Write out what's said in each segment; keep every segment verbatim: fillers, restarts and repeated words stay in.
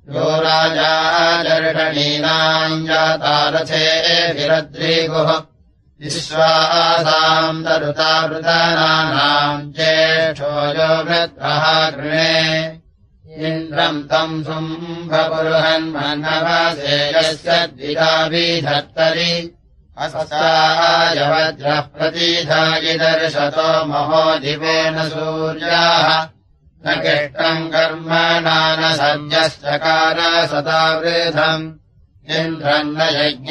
यो राजा दर्शनीनाम् जातारथेभिरद्रिगुः विश्वासाम् तरुतावृतानाम् ज्येष्ठो यो वृत्रः गृणे इन्द्रम् तम् शुम्भपुरुहन्मन्नवसे यस्य द्विधाभिधर्तरि अस्ताय वज्रः प्रतीधायिदर्शतो महो दिवेन सूर्याः न किष्टम् कर्मणा न सद्यश्चकार सदावृधम् इन्द्रम् न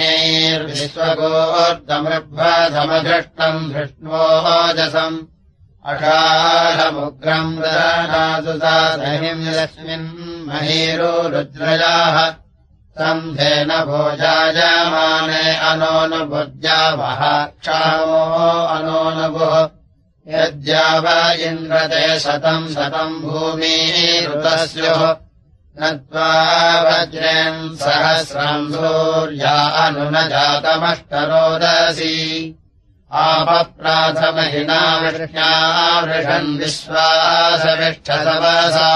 यज्ञैर्विश्वगोर्धमृभ्वधमधृष्टम् धृष्णोजसम् अषाढमुग्रम् ददातु साधनिम् यस्मिन् महीरो रुद्रजाः सन्धेन भोजायमाने अनोनुभुज्यावः क्षामो अनोनुभुः यद्याव इन्द्रते शतम् शतम् भूमिरुतस्युः न त्वा वज्रेन् सहस्रम् सूर्या अनुन जातमष्टरोदसी आपप्राथमहिना वृष्ण्या वृषन् विश्वासविष्ठसवसा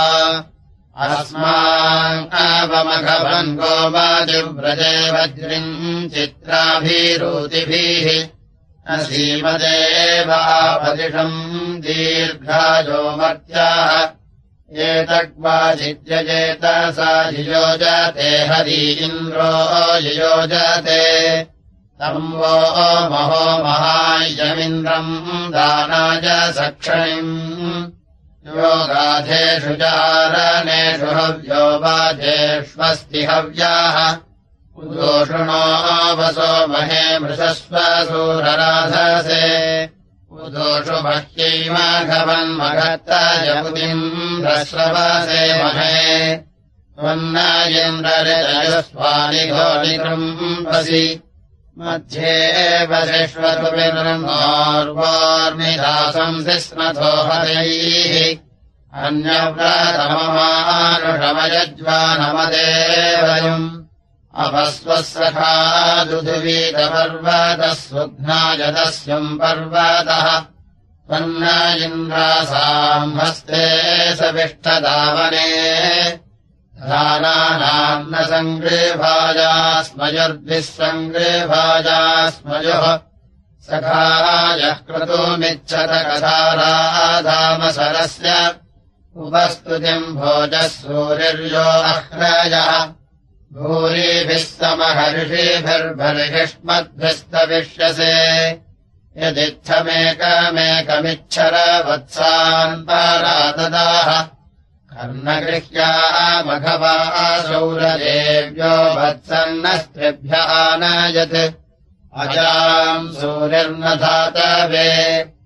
अस्माकवमघवन् गोमादिव्रजे वज्रिम् चित्राभिरूतिभिः असीमदेवापदिशम् दीर्घायो मर्त्याः एतद्वाजित्यजेत सा युयोजते हरि इन्द्रो युयोजते तम् वो महो महायमिन्द्रम् दानाय सक्षणिम् योगाधेषु चारणेषु हव्यो वाजेष्वस्ति हव्याः उदोषुणो वसो महे मृषस्व सूरराधसे उदोषु मह्यै माघवन्मघत्तयमुदिम् रश्रवसे महे त्वन्न इन्द्ररितयस्वानि घोनिकृम्पसि मध्ये वसिष्वतुभिर्नोर्वोर्मिदासम् सिस्मथो हरैः अन्यव्रतममानुषमयज्वानमदेवयम् अपस्वः सखा दुधुवीतपर्वतः सुघ्नायदस्यम् पर्वतः त्वन्न इन्द्रासाम् हस्ते सविष्ठदावने धानानाम् न सङ्गृभाजा स्मयुर्भिः सङ्गृभाजा स्मयुः सखायः क्रतुमिच्छत कथाराधामसरस्य उपस्तुतिम् भोजः सूरिर्यो अह्रयः भूरिभिः समहर्षिभिर्बर्हिष्मद्भिस्तविष्यसे यदित्थमेकमेकमिच्छर वत्सान् पाराददाः कर्णगृह्या मघवा सौरदेव्यो वत्सन्नस्त्रिभ्यः आनयत् अजाम् सूरिर्न धातवे